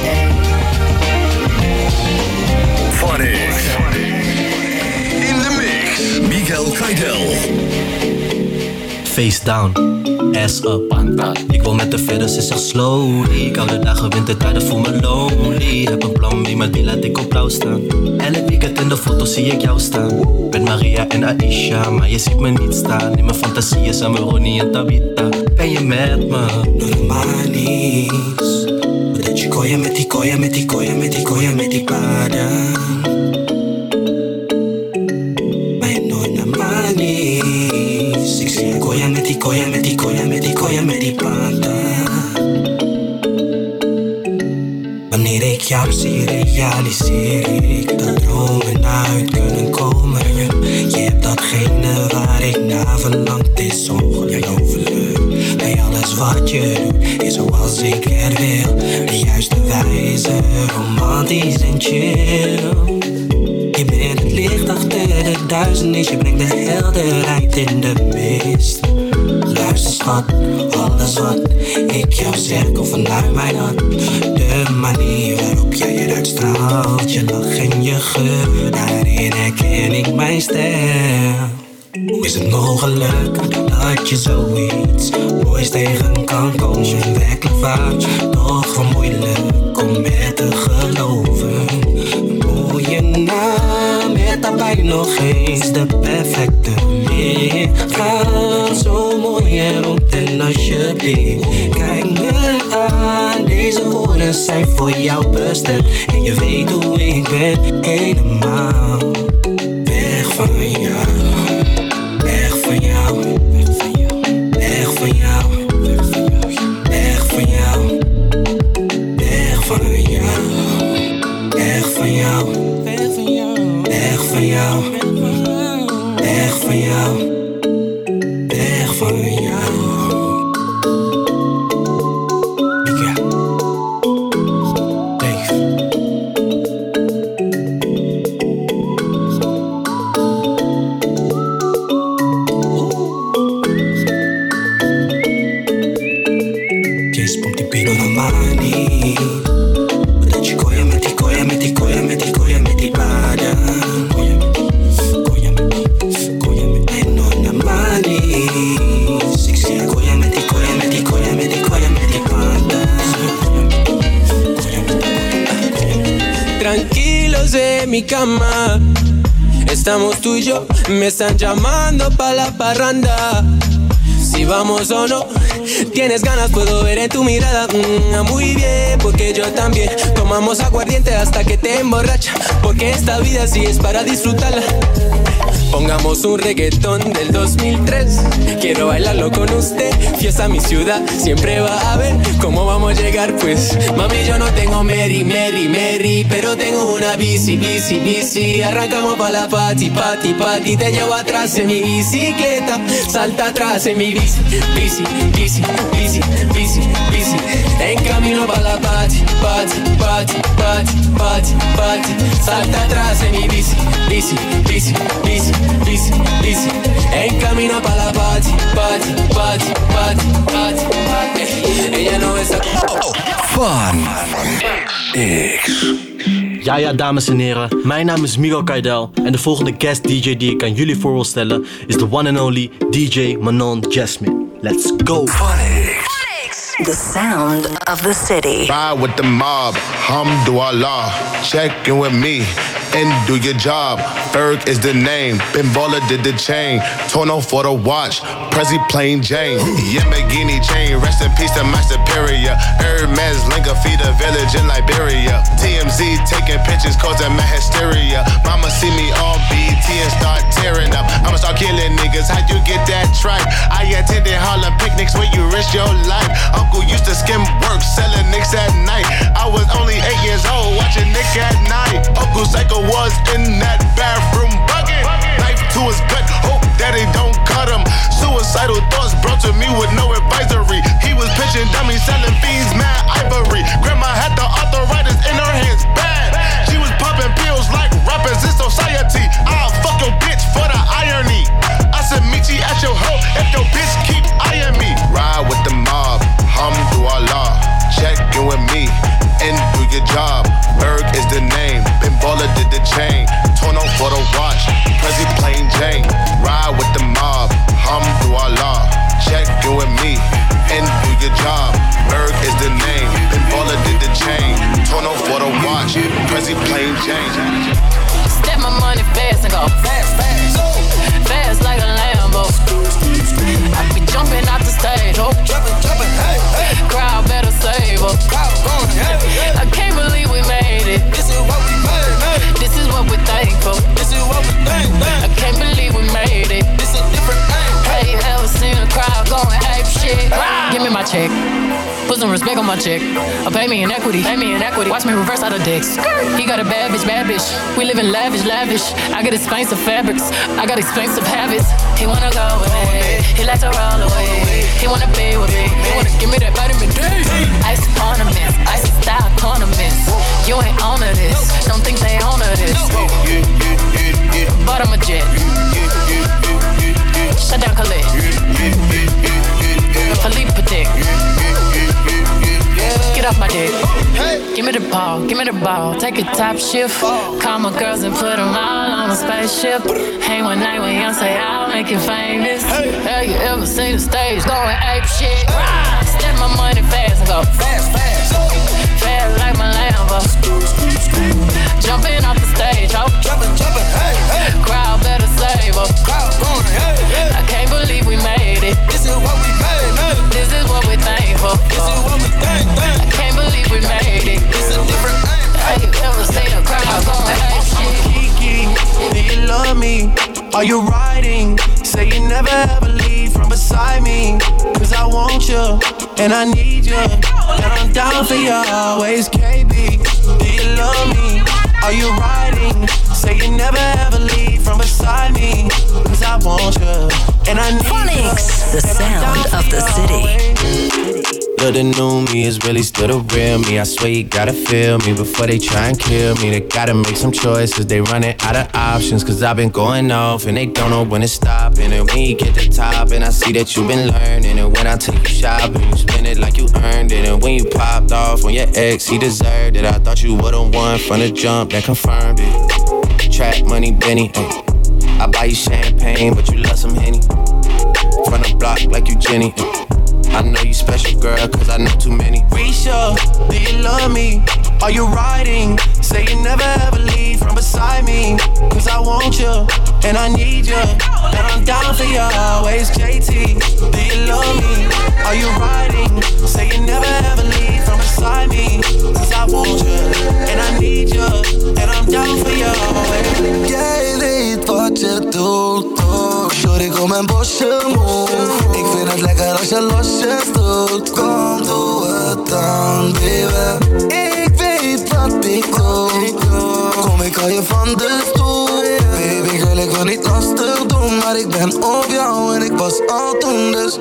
Phonics. In the mix, Miguel Kaidel. Face down, ass up. Ik wil met de verder, ze zegt slowly. Koude dagen, wintertijden, voel me lonely. Heb een plan mee, maar die laat ik op blauw staan. Elk weekend in de foto zie ik jou staan. Met Maria en Aisha, maar je ziet me niet staan. In mijn fantasieën zijn we Ronnie en Tabita. Ben je met me? Normaal niet. Dat je kooien met die kooien, met die kooien, met die kooien, met die paden. Maar je nooit normaal niet. Ik zie je kooien met die kooien, met die kooien, met die kooien, met die paden. Wanneer ik jou zie, realiseer ik dat dromen uit kunnen komen. Je hebt datgene waar ik naar verlang, het is ongelooflijk. Bij alles wat je doet, is zoals ik het wil. De juiste wijze, romantisch en chill. Je bent het licht achter de duisternis, je brengt de helderheid in de mist. Luister schat, alles wat ik jou zeg komt vanuit mijn hart. De manier waarop jij het uitstraalt, je lach en je geur, daarin herken ik mijn stijl. Hoe is het mogelijk dat je zoiets moois tegen kan komen? Werkelijk waar, toch wel moeilijk om meer te geloven. Mooie naam, met daarbij nog eens de perfecte lichaam. Zo mooi en rond en alsjeblieft, kijk me aan. Deze woorden zijn voor jou bestemd. En je weet hoe ik ben, helemaal weg van jou. Weg van jou, weg van jou, weg van jou, weg van jou, weg van jou, weg van jou, weg van jou, weg van jou, weg van jou. Mi cama, estamos tú y yo, me están llamando pa' la parranda. Si vamos o no, tienes ganas, puedo ver en tu mirada. Muy bien, porque yo también. Tomamos aguardiente hasta que te emborracha, porque esta vida sí es para disfrutarla. Pongamos un reggaetón del 2003. Quiero bailarlo con usted. Fiesta mi ciudad, siempre va a ver cómo vamos a llegar, pues. Mami, yo no tengo Mary, pero tengo una bici. Arrancamos pa' la party. Te llevo atrás en mi bicicleta. Salta atrás en mi bici. En camino pa' la party. Salta atrás en mi bici. En camino pa' la party. Ella no es Fun X. Ja, dames en heren, mijn naam is Miguel Kaidel en de volgende guest DJ die ik aan jullie voor wil stellen is the one and only DJ Manon Jasmine. Let's go! Fun X. The sound of the city. Ride with the mob, hamdulillah. Check in with me and do your job. Berg is the name, Ben Baller did the chain. Tono for the watch, Prezi plain Jane. Yamagini chain, rest in peace to my superior. Hermes Linga feed a village in Liberia. TMZ taking pictures causing my hysteria. Mama see me on BT and start tearing up. I'ma start killing niggas, how you get that tripe? I attended Harlem picnics when you risk your life. Uncle used to skim work, selling nicks at night. I was only 8 years old, watching Nick at night. Uncle Psycho was in that bathroom bugging. Knife to his gut, hope that they don't cut him. Suicidal thoughts brought to me with no advisory. He was pitching dummies, selling fiends Put some respect on my check. Or pay me in equity. Watch me reverse out of dicks. He got a bad bitch. We live in lavish. I got expensive fabrics. I got expensive habits. He wanna go with me. He likes to roll away. He wanna be with me. He wanna give me that vitamin D. Ice ornaments. Ice style ornaments. You ain't on to this. Don't think they own to this. But I'm a jet. Shut down Khalid. Philippe Patek. Get off my dick. Give me the ball. Take a top shift. Call my girls and put them all on a spaceship. Hang one night when young say I'll make you famous. Have you ever seen the stage going ape shit? Step my money fast and go fast. Fast like my Lambo. Jumping off the stage, ho. Jumping, hey. Crowd better save us. I can't believe we made it. This is what we made. This is what we thankful for. I can't believe we made it. This is different. Have you ever seen a crowd going ape shit? Kiki, do you love me? Are you riding? Say you never ever leave from beside me. Cause I want you, and I need you. And I'm down for you always, KB. Do you love me? Are you riding? Say you never ever leave from beside me. Cause I want you, and I need Phonics, you. the sound of the city. But the new me is really still the real me. I swear you gotta feel me before they try and kill me. They gotta make some choices, they running out of options. Cause I've been going off and they don't know when to stop. And when you get to the top and I see that you've been learning. And when I take you shopping, you spend it like you earned it. And when you popped off on your ex, he deserved it. I thought you would've won from the jump, that confirmed it. Trap money, Benny, I buy you champagne, but you love some Henny. From the block like you Jenny. I know you special, girl, cause I know too many. Risha, do you love me? Are you riding? Say you never ever leave from beside me. Cause I want you, and I need you. And I'm down for you always, JT. Do you love me? Are you riding? Say you never ever leave from beside me. Cause I want you, and I need you. And I'm down for you always. Jij weet wat je doet, oh. Shorty, kom en bosje move. Ik vind het lekker als je losjes doet. Kom, doe het dan, baby. Ik weet wat ik doe. Kom, ik hou je van de stoel. Baby girl, ik wil niet lastig doen. Maar ik ben op jou en ik was al toen. Dus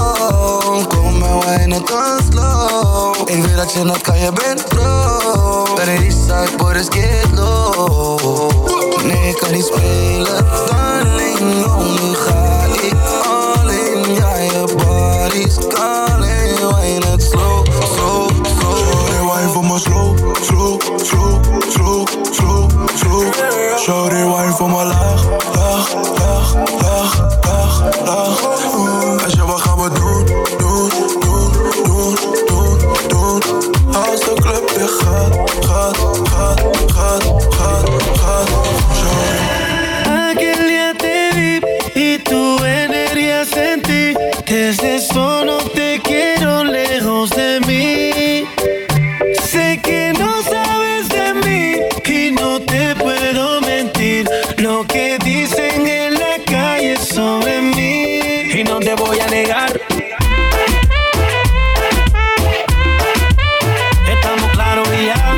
oh, kom en wijn het dan slow. Ik weet dat je nat kan, je bent pro. Ben in die side, boy, dus get low. Nee, ik kan niet spelen, darling. Oh, nu ga ik all in. Ja, je body's calling. Wijn het slow. Shawty wine for my slow. Shawty wine for my laag. En ja, wat gaan we doen? Als de club weer gaat. Aquel día te vi y tu energía sentí. Desde eso no te quiero lejos de mí. Sé que no sabes de mí y no te puedo mentir. Lo que dicen en la calle sobre mí y no te voy a negar. Estamos claros y ya.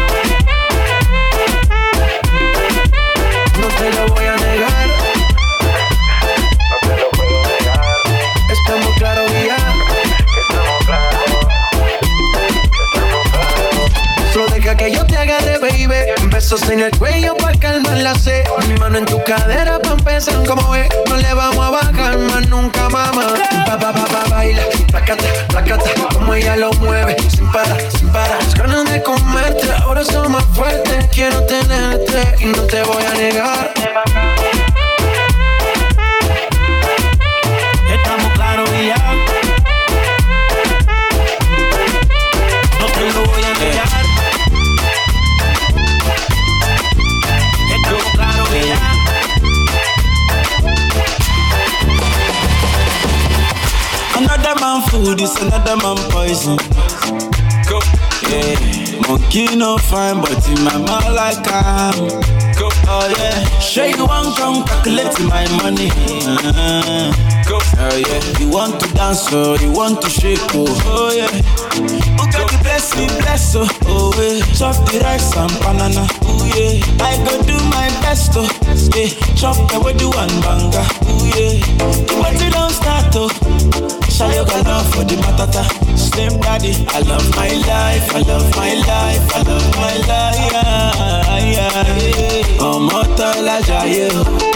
No te lo voy a negar. Estamos claros y ya. Solo deja que yo te agarre, baby. Besos en el cuello pa' calmar la sed. Mi mano en tu cadera pa' empezar. Como ves, no le vamos a bajar más nunca, mamá. Baila, placata, como ella lo mueve. Sin parar. Las ganas de comerte ahora son más fuertes. Quiero tenerte y no te voy a negar. Estamos claros y ya. No te lo voy a negar. Estamos claros y ya. Another man food is another man poison. Go. Yeah, monkey no fine, but in my mouth like I'm. Go. Oh yeah, sure you want come calculate my money. Go. Oh yeah, you want to dance or you want to shake oh yeah. nicely blessed, oh yeah. Chop the rice and banana, oh yeah. I go do my best, oh yeah. Chop the way do one banga, oh yeah. But you don't start, oh. Shy your love for the matata. Slim daddy, I love my life, I love my life, I love my life, yeah, yeah. Oh, Motala Jaye.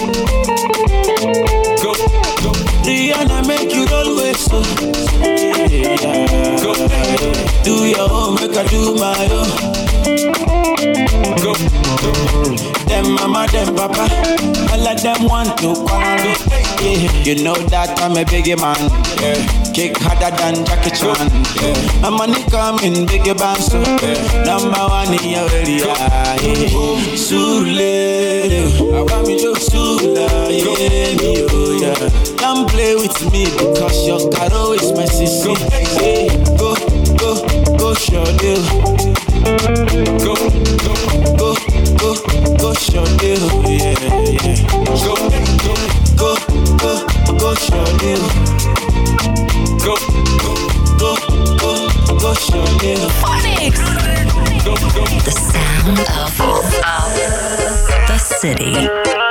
Go, go. Rihanna make you always so. Yeah. Go, do your own, make I do my own. Go, go. Them mama, them papa, all of them want to quarrel. Yeah. You know that I'm a biggie man. Yeah. Kick harder than Jackie Chan. Yeah. My money coming biggie band, so yeah. Number one in your area. Yeah. Sule, I want me to Sula, yeah. Don't play with me because your caro is my sister. Hey, go, go, go, show deal. Go, go, go, go, go, show deal. Yeah, yeah. Go, go, go, go, go, show deal. Go, go, go, go, go, show deal. Phonics. Go, go. The sound of the city.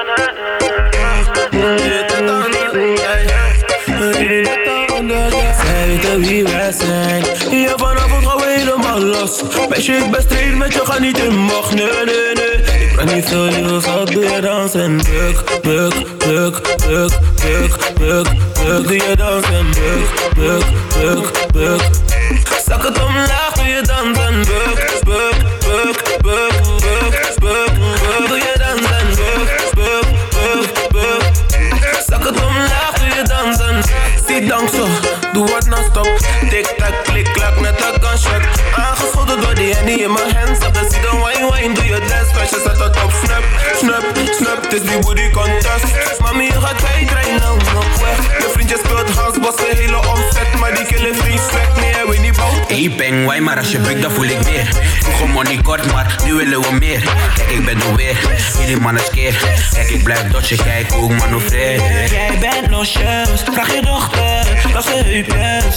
Zij wie wij zijn. Hier vanavond gaan we helemaal los. Meisje, ik ben straight met je, ga niet in macht. Nee, nee, nee. Ik ben niet veel nieuws, wat doe je dansen? Buk, buk, buk, buk, buk, buk, buk. Doe je dansen? Buk, buk, buk, buk. Zak het omlaag, doe je dansen? Buk, buk, buk, buk, buk, buk, buk. Doe je dansen? Buk, buk, buk, buk. Zak het omlaag, doe je dansen? Zie dank zo, doe wat non-stop. Tik-tak, klik-klak, net een gunshot. Aangeschoten door die handy in mijn hands. Heb zie dan wine, doe je dance. Als je staat tot op snap, snap, snap. Het is die booty contest. Mami, je gaat kwijt, nou nog weg. Je vriendje speelt Hans Bos, een hele omzet. Maar die killen free slack, nee, hij weet niet bouw. Hey, bang, why, maar als je bukt, dan voel ik meer. Vroeger money kort, maar nu willen we meer. Kijk, ik ben er weer, jullie mannen skeer. Kijk, ik blijf dodgen, kijk hoe ik manoeuvreer. Jij bent losjes, vraag je dochter, laat ze heupjes.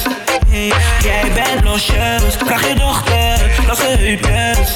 Jij bent losjes, vraag je dochter, laat ze heupjes.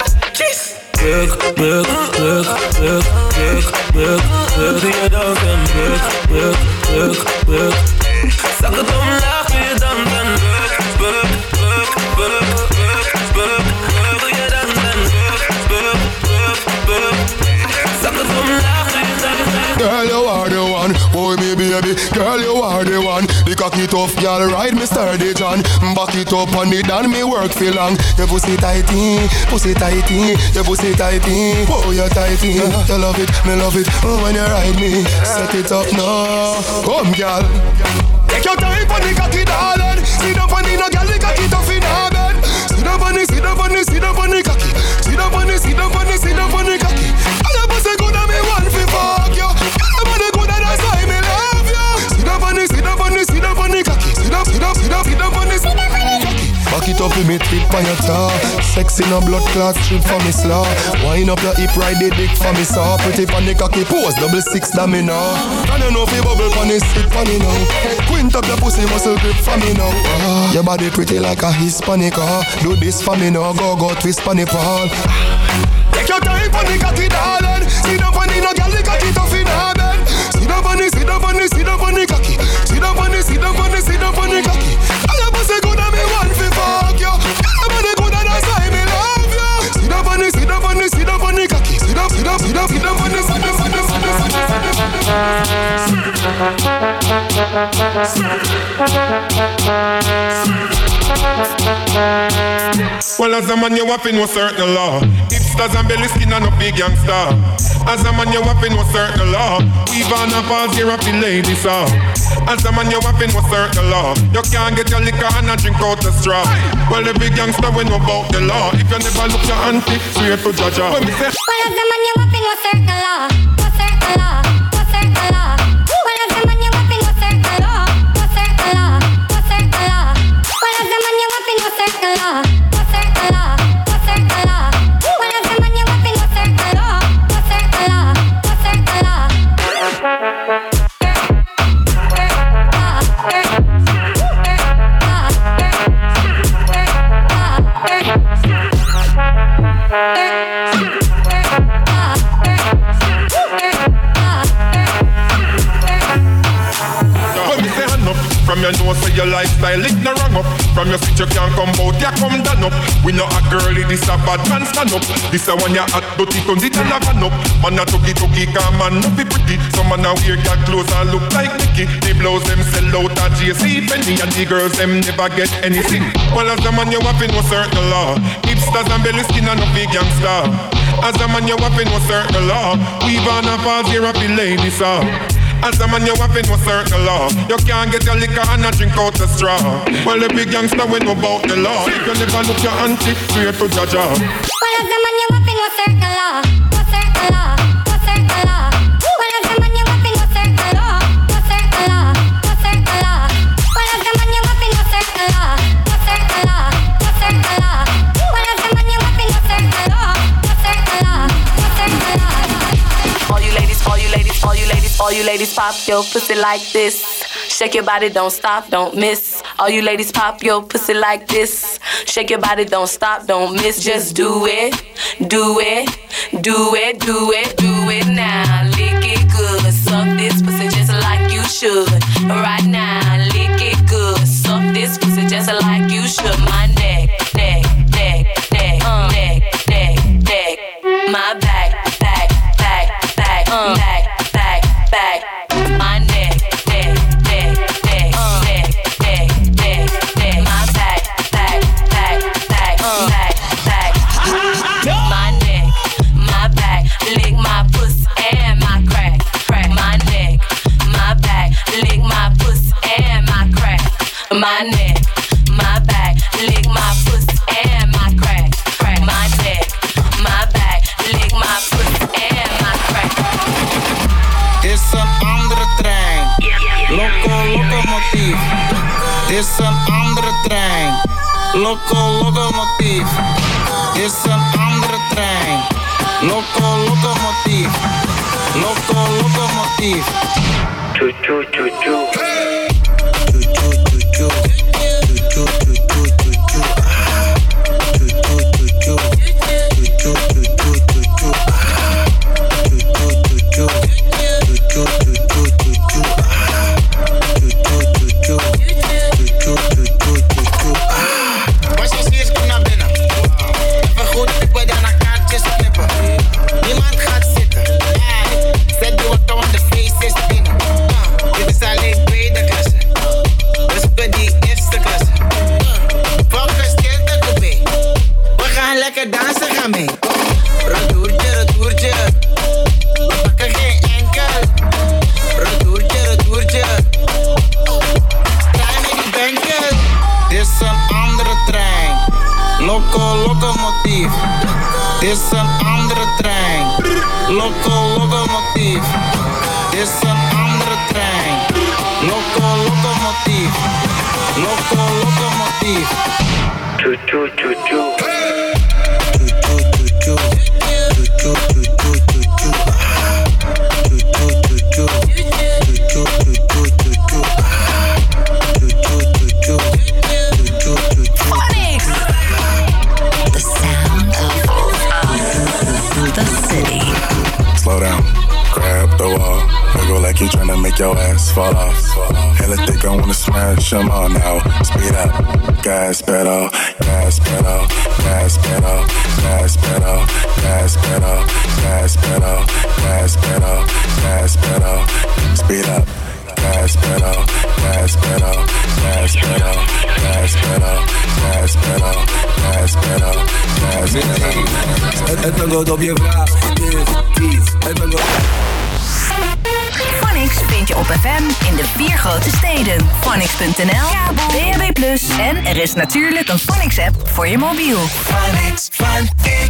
Buk, buk, buk, buk, buk, buk, buk. Doe je dansen? Buk, buk, buk, buk. Zak het omlaag, doe je dansen? Buk, buk, buk, buk, buk, buk, buk. Doe je dansen? Buk, buk, buk, buk. Zak het omlaag, doe je dansen? Girl, you are the one, boy me baby. Girl, you are the one. The cocky tough, girl, ride me sturdy John. Back it up on it and me work for long. Your pussy tighty, pussy tighty. Your pussy tighty, oh you tighty. You love it, me love it. Oh when you ride me, set it up now. Come, girl. Take your time on the cocky, darling. Sit down on the no girl, the cocky tough in her bed. Sit down on the, sit down on the, sit down on the cocky. Sit down on the, sit down on the, sit down on the cocky. All your pussy good and me want fi fuck you. All your body good and that's why me love you. Sit down on the, sit down on the, sit down on the cocky. Sit down, sit down, sit down, sit down on the, sit down on the cocky. Back it up with me trip on your top. Sexy no blood clot strip for me slaw. Wind up your hip, ride the dick for me saw. Pretty pon the cocky pose, 6 that me now. Can you know fi bubble pon the sit pon me now? Quint up your pussy muscle grip for me now. Your body pretty like a Hispanic. Do this for me now, go twist pon the pole. Take your time pon the cocky, darling. Sit down pon the no girl, the cocky tough in her bed. Sit down pon the, sit down pon the, sit down pon the cocky. Sit down pon the, sit down pon the, sit down pon the cocky. All your pussy good and me want fi fuck you. Your body good and that's why me love you. Sit down pon the, sit down pon the, sit down pon the cocky. Sit down, sit down, sit down, sit down pon the, sit down, sit down, sit down, sit down. Well, as a man, you have to know certain law. Hipsters and belly skin and no big gangster. As a man, you have to know certain law. We've on a pause here of the ladies off. As a man, you have to know certain law. You can't get your liquor and a drink out the straw. Well, the big gangster we know about the law. If you never look your auntie, straight to judge her. Well, as a man, you have to know certain law. Know certain law. Know certain law. Well, as a man, you have to know certain law. Know certain law. Know certain law. Well, as a man, you have to know certain law. From your nose to your lifestyle, it no wrong up. From your seat you can't come out, you come down up. We know a girlie, this a bad man stand up. This a one you hot, but it turns it a lavan up. Man a tuggy, come man, no be pretty. Some man a wear that clothes and look like Mickey. The blouse them sell out at JC Penny, and the girls them never get anything. Well as a man you have in no certain law. Hipsters and belly skin and no big gangster. As a man you have in no certain law. We've on a falls here happy ladies are. As a man you have in no certain law. You can't get your liquor and a drink out the straw. Well the big youngster we know about the law. You can never look your auntie straight to Jaja. Well as a man you have in no certain law. No certain law. No certain law. Well as a man you have in no certain law. No certain law. No certain law. Well as a man you have in no certain law. No certain law. No certain law. Well as a man you have in no certain law. No certain law. No certain law. All you ladies, all you ladies, all you ladies, all you ladies, pop your pussy like this. Shake your body, don't stop, don't miss. All you ladies, pop your pussy like this. Shake your body, don't stop, don't miss. Just do it, do it, do it, do it, do it now. Lick it good, suck this pussy just like you should. Right now, lick it good, suck this pussy just like you should. My neck, neck, neck, neck, neck, neck, neck. My back, back, back, back, back, back, back. My neck, neck, neck, neck, neck, neck, neck, neck. My back, back, back, back, back, back. My neck, my back, lick my pussy and my crack, crack. My neck, my back, lick my pussy and my crack. My neck, my back, lick my pussy and my crack, crack. My neck, my back, lick my pussy and my crack. Is een andere trein. Locomotief. Is een andere trein. Locomotief. Is een andere trein. Locomotief. Locomotief. Choo choo choo choo. Choo choo choo choo. Choo choo choo choo choo. Choo choo choo choo. Choo choo choo choo choo. Was je hier naar binnen? Even goed tippen, daarna kaartjes knippen. Niemand gaat zitten. Zet die wat on de faces binnen. Dit is alleen tweede klasse. Dus ben die eerste klasse. Focus, stil de coupé. We gaan lekker dansen, gaan mee. Retourtje, retourtje. We pakken geen enkel. Retourtje, retourtje. Draai met die benkel. Dit is een andere trein. Locomotief. Dit is een andere trein. Locomotief. Dit is een andere trein. Locomotief. Locomotief. Choo choo choo choo. Choo choo choo choo. Choo choo choo choo choo. Choo choo choo choo. Choo choo choo choo choo. Choo choo choo choo. Choo choo choo. Phonics. The sound of the city. Slow down, grab the wall. Wiggle like you tryna make your ass fall off. Hella thick, I wanna smash them all now. Speed up, gas pedal, gas pedal, gas pedal, gas pedal, gas pedal, gas pedal, gas pedal, gas pedal. Speed up, gas pedal, gas pedal, gas pedal, gas pedal, gas pedal, gas pedal, gas pedal. Het antwoord op je vraag is kies. Het antwoord. Phonics vind je op FM in de 4 grote steden. Phonics.nl, DAB+, en er is natuurlijk een Phonics app voor je mobiel. Phonics,